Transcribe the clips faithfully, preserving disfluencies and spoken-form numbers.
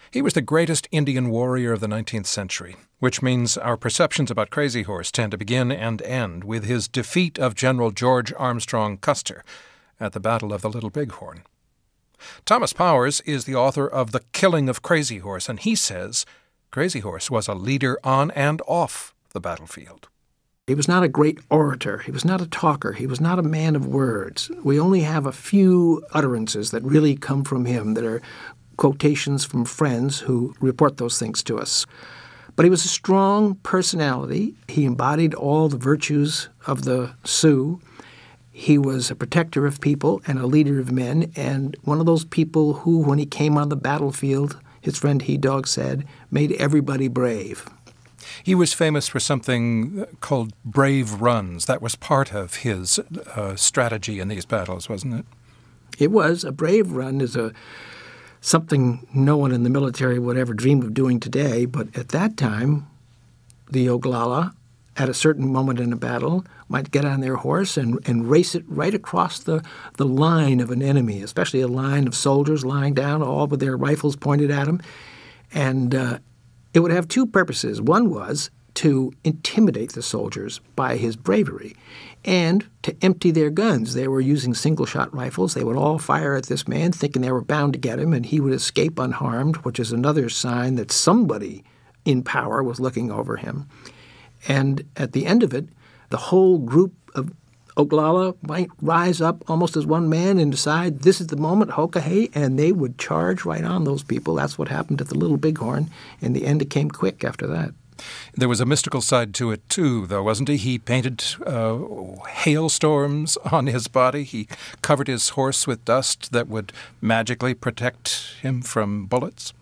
He was the greatest Indian warrior of the nineteenth century, which means our perceptions about Crazy Horse tend to begin and end with his defeat of General George Armstrong Custer at the Battle of the Little Bighorn. Thomas Powers is the author of The Killing of Crazy Horse, and he says Crazy Horse was a leader on and off the battlefield. He was not a great orator. He was not a talker. He was not a man of words. We only have a few utterances that really come from him that are quotations from friends who report those things to us. But he was a strong personality. He embodied all the virtues of the Sioux. He was a protector of people and a leader of men, and one of those people who, when he came on the battlefield, his friend He Dog said, made everybody brave. He was famous for something called brave runs. That was part of his uh, strategy in these battles, wasn't it? It was. A brave run is a something no one in the military would ever dream of doing today, but at that time, the Oglala, at a certain moment in a battle, might get on their horse and, and race it right across the, the line of an enemy, especially a line of soldiers lying down, all with their rifles pointed at them. And uh, it would have two purposes. One was to intimidate the soldiers by his bravery and to empty their guns. They were using single-shot rifles. They would all fire at this man, thinking they were bound to get him, and he would escape unharmed, which is another sign that somebody in power was looking over him. And at the end of it, the whole group of Oglala might rise up almost as one man and decide this is the moment, Hokahei, and they would charge right on those people. That's what happened at the Little Bighorn. In the end, it came quick after that. There was a mystical side to it, too, though, wasn't he? He painted uh, hailstorms on his body. He covered his horse with dust that would magically protect him from bullets.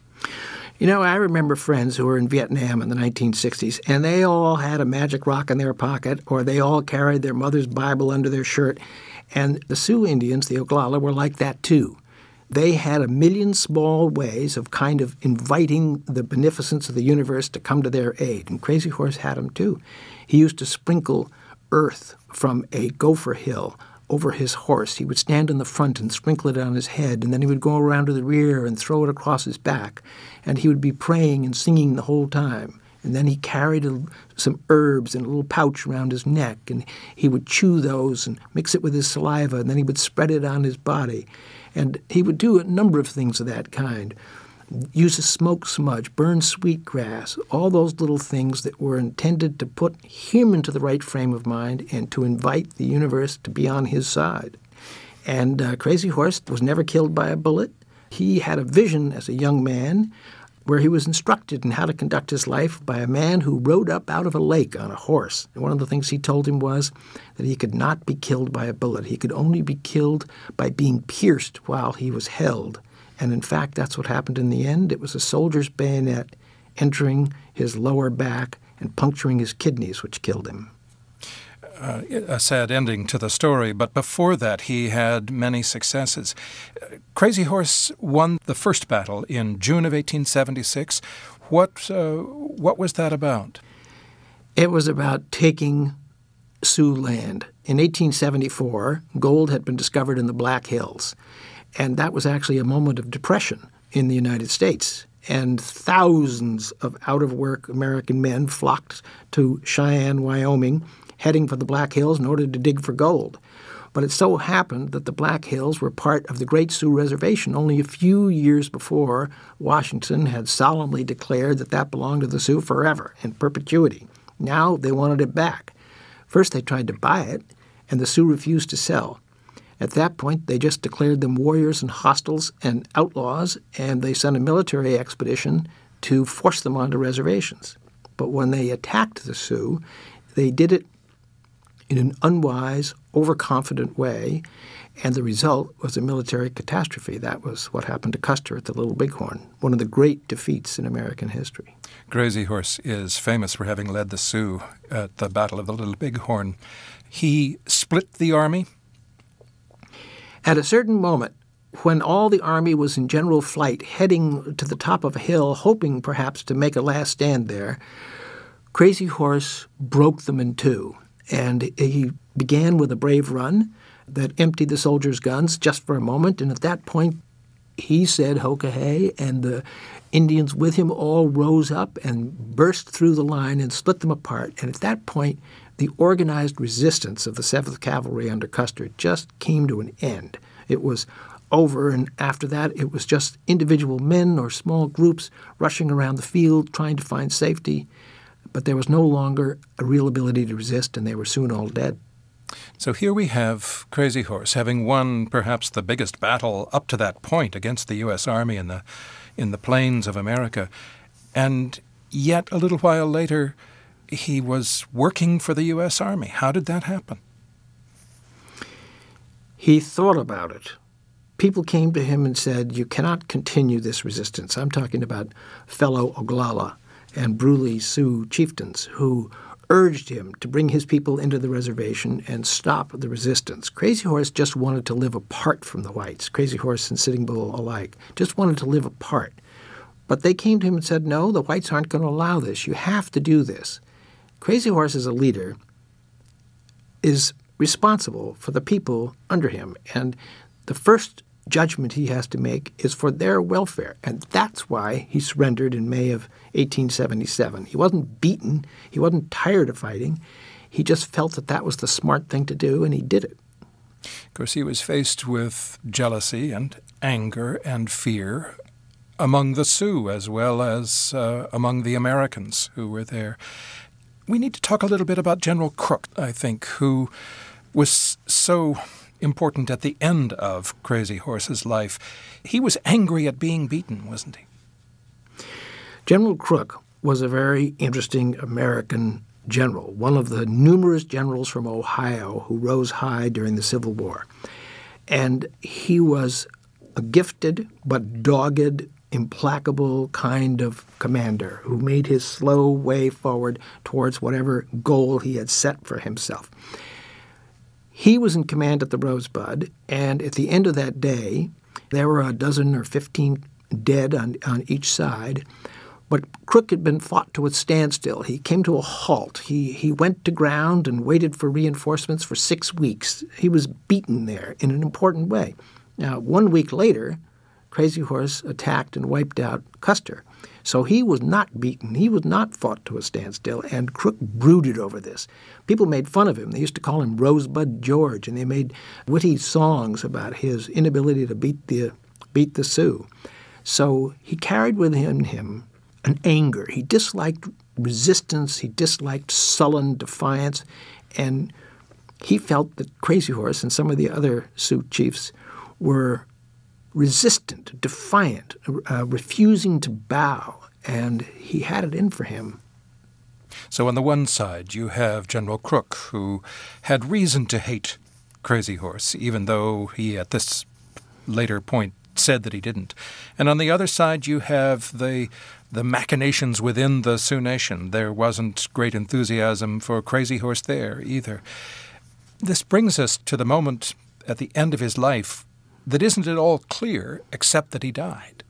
You know, I remember friends who were in Vietnam in the nineteen sixties, and they all had a magic rock in their pocket, or they all carried their mother's Bible under their shirt. And the Sioux Indians, the Oglala, were like that, too. They had a million small ways of kind of inviting the beneficence of the universe to come to their aid, and Crazy Horse had them, too. He used to sprinkle earth from a gopher hill over his horse. He would stand in the front and sprinkle it on his head, and then he would go around to the rear and throw it across his back. And he would be praying and singing the whole time. And then he carried a, some herbs in a little pouch around his neck, and he would chew those and mix it with his saliva, and then he would spread it on his body. And he would do a number of things of that kind. Use a smoke smudge, burn sweetgrass, all those little things that were intended to put him into the right frame of mind and to invite the universe to be on his side. And uh, Crazy Horse was never killed by a bullet. He had a vision as a young man where he was instructed in how to conduct his life by a man who rode up out of a lake on a horse. And one of the things he told him was that he could not be killed by a bullet. He could only be killed by being pierced while he was held. And in fact, that's what happened in the end. It was a soldier's bayonet entering his lower back and puncturing his kidneys, which killed him. Uh, a sad ending to the story, but before that he had many successes. Uh, Crazy Horse won the first battle in June of eighteen seventy-six. What, uh, what was that about? It was about taking Sioux land. In eighteen seventy-four, gold had been discovered in the Black Hills, and that was actually a moment of depression in the United States. And thousands of out-of-work American men flocked to Cheyenne, Wyoming, heading for the Black Hills in order to dig for gold. But it so happened that the Black Hills were part of the Great Sioux Reservation. Only a few years before, Washington had solemnly declared that that belonged to the Sioux forever, in perpetuity. Now they wanted it back. First they tried to buy it, and the Sioux refused to sell. At that point, they just declared them warriors and hostiles and outlaws, and they sent a military expedition to force them onto reservations. But when they attacked the Sioux, they did it in an unwise, overconfident way, and the result was a military catastrophe. That was what happened to Custer at the Little Bighorn, one of the great defeats in American history. Crazy Horse is famous for having led the Sioux at the Battle of the Little Bighorn. He split the army. At a certain moment, when all the army was in general flight, heading to the top of a hill, hoping perhaps to make a last stand there, Crazy Horse broke them in two. And he began with a brave run that emptied the soldiers' guns just for a moment, and at that point he said Hoka-Hey, and the Indians with him all rose up and burst through the line and split them apart. And at that point, the organized resistance of the seventh Cavalry under Custer just came to an end. It was over, and after that, it was just individual men or small groups rushing around the field trying to find safety. But there was no longer a real ability to resist, and they were soon all dead. So here we have Crazy Horse having won perhaps the biggest battle up to that point against the U S Army in the in the plains of America. And yet a little while later, he was working for the U S Army. How did that happen? He thought about it. People came to him and said, you cannot continue this resistance. I'm talking about fellow Oglala and Brule Sioux chieftains who urged him to bring his people into the reservation and stop the resistance. Crazy Horse just wanted to live apart from the whites. Crazy Horse and Sitting Bull alike just wanted to live apart. But they came to him and said, no, the whites aren't going to allow this. You have to do this. Crazy Horse, as a leader, is responsible for the people under him. And the first judgment he has to make is for their welfare. And that's why he surrendered in May of eighteen seventy-seven. He wasn't beaten. He wasn't tired of fighting. He just felt that that was the smart thing to do, and he did it. Of course, he was faced with jealousy and anger and fear among the Sioux as well as uh, among the Americans who were there. We need to talk a little bit about General Crook, I think, who was so important at the end of Crazy Horse's life. He was angry at being beaten, wasn't he? General Crook was a very interesting American general, one of the numerous generals from Ohio who rose high during the Civil War. And he was a gifted but dogged, implacable kind of commander who made his slow way forward towards whatever goal he had set for himself. He was in command at the Rosebud, and at the end of that day, there were a dozen or fifteen dead on, on each side. But Crook had been fought to a standstill. He came to a halt. He he went to ground and waited for reinforcements for six weeks. He was beaten there in an important way. Now, one week later, Crazy Horse attacked and wiped out Custer. So he was not beaten. He was not fought to a standstill, and Crook brooded over this. People made fun of him. They used to call him Rosebud George, and they made witty songs about his inability to beat the beat the Sioux. So he carried within him an anger. He disliked resistance. He disliked sullen defiance, and he felt that Crazy Horse and some of the other Sioux chiefs were resistant, defiant, uh, refusing to bow, and he had it in for him. So on the one side, you have General Crook, who had reason to hate Crazy Horse, even though he, at this later point, said that he didn't. And on the other side, you have the the machinations within the Sioux Nation. There wasn't great enthusiasm for Crazy Horse there either. This brings us to the moment at the end of his life that isn't at all clear, except that he died.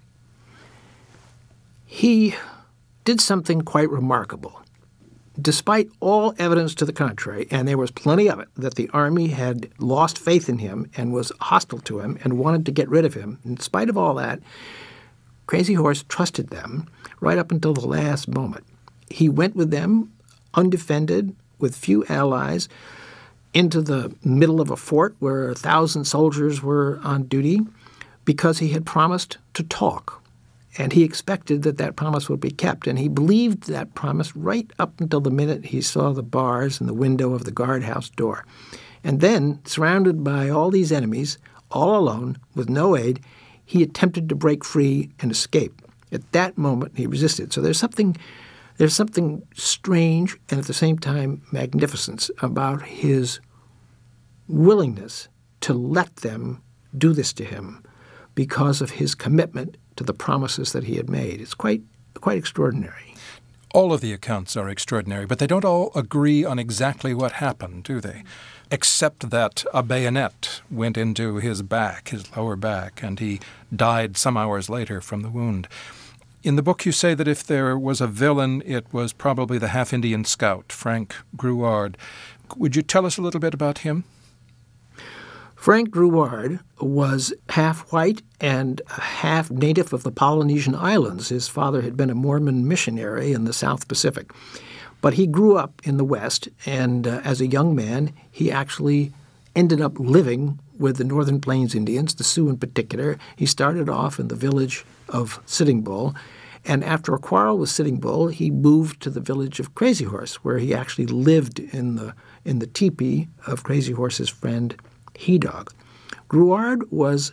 He did something quite remarkable. Despite all evidence to the contrary, and there was plenty of it, that the Army had lost faith in him and was hostile to him and wanted to get rid of him, in spite of all that, Crazy Horse trusted them right up until the last moment. He went with them, undefended, with few allies, into the middle of a fort where a thousand soldiers were on duty because he had promised to talk. And he expected that that promise would be kept. And he believed that promise right up until the minute he saw the bars in the window of the guardhouse door. And then, surrounded by all these enemies, all alone, with no aid, he attempted to break free and escape. At that moment, he resisted. So there's something there's something strange and at the same time magnificent about his willingness to let them do this to him because of his commitment to the promises that he had made. It's quite quite extraordinary. All of the accounts are extraordinary, but they don't all agree on exactly what happened, do they? Except that a bayonet went into his back, his lower back, and he died some hours later from the wound. In the book, you say that if there was a villain, it was probably the half-Indian scout, Frank Grouard. Would you tell us a little bit about him? Frank Drouard was half white and half native of the Polynesian Islands. His father had been a Mormon missionary in the South Pacific. But he grew up in the West, and uh, as a young man, he actually ended up living with the Northern Plains Indians, the Sioux in particular. He started off in the village of Sitting Bull, and after a quarrel with Sitting Bull, he moved to the village of Crazy Horse, where he actually lived in the in the teepee of Crazy Horse's friend He Dog. Drouard was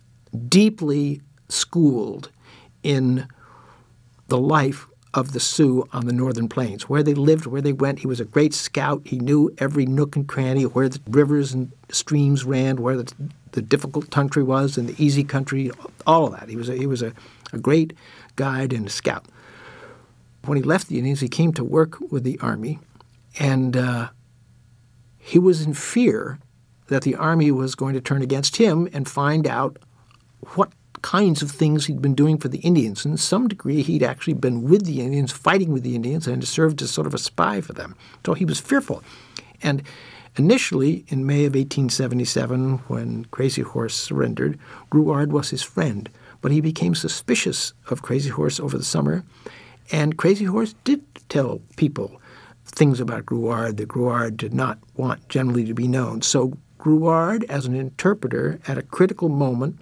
deeply schooled in the life of the Sioux on the Northern Plains, where they lived, where they went. He was a great scout. He knew every nook and cranny, where the rivers and streams ran, where the, the difficult country was and the easy country, all of that. He was a, he was a, a great guide and a scout. When he left the Indians, he came to work with the Army, and uh, he was in fear that the Army was going to turn against him and find out what kinds of things he'd been doing for the Indians. And to some degree, he'd actually been with the Indians, fighting with the Indians, and served as sort of a spy for them. So he was fearful. And initially, in May of eighteen seventy-seven, when Crazy Horse surrendered, Drouard was his friend. But he became suspicious of Crazy Horse over the summer, and Crazy Horse did tell people things about Drouard that Drouard did not want generally to be known. So Drouard, as an interpreter, at a critical moment,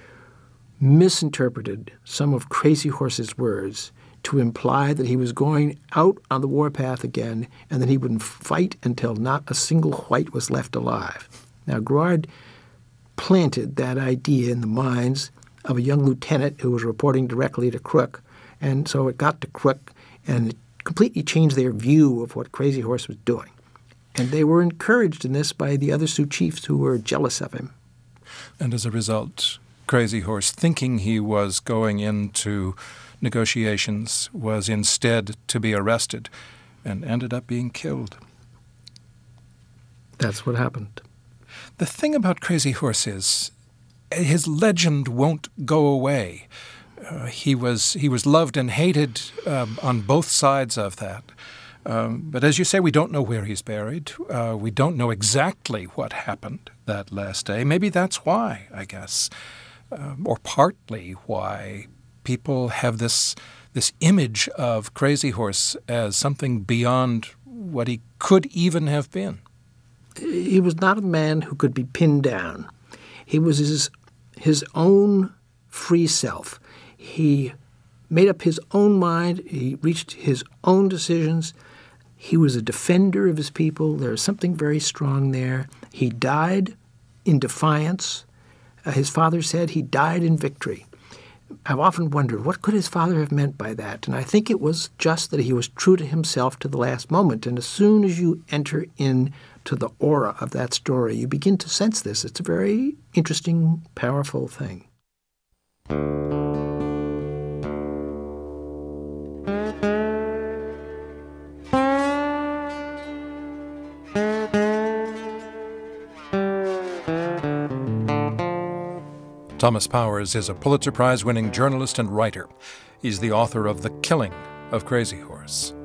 misinterpreted some of Crazy Horse's words to imply that he was going out on the warpath again and that he would fight until not a single white was left alive. Now, Drouard planted that idea in the minds of a young lieutenant who was reporting directly to Crook, and so it got to Crook, and it completely changed their view of what Crazy Horse was doing. And they were encouraged in this by the other Sioux chiefs who were jealous of him. And as a result, Crazy Horse, thinking he was going into negotiations, was instead to be arrested and ended up being killed. That's what happened. The thing about Crazy Horse is his legend won't go away. Uh, he was he was loved and hated um, on both sides of that. Um, but as you say, we don't know where he's buried. Uh, we don't know exactly what happened that last day. Maybe that's why, I guess. Um, or partly why people have this this image of Crazy Horse as something beyond what he could even have been. He was not a man who could be pinned down. He was his, his own free self. He made up his own mind. He reached his own decisions. He was a defender of his people. There was something very strong there. He died in defiance. Uh, his father said he died in victory. I've often wondered, what could his father have meant by that? And I think it was just that he was true to himself to the last moment. And as soon as you enter into the aura of that story, you begin to sense this. It's a very interesting, powerful thing. Thomas Powers is a Pulitzer Prize-winning journalist and writer. He's the author of The Killing of Crazy Horse.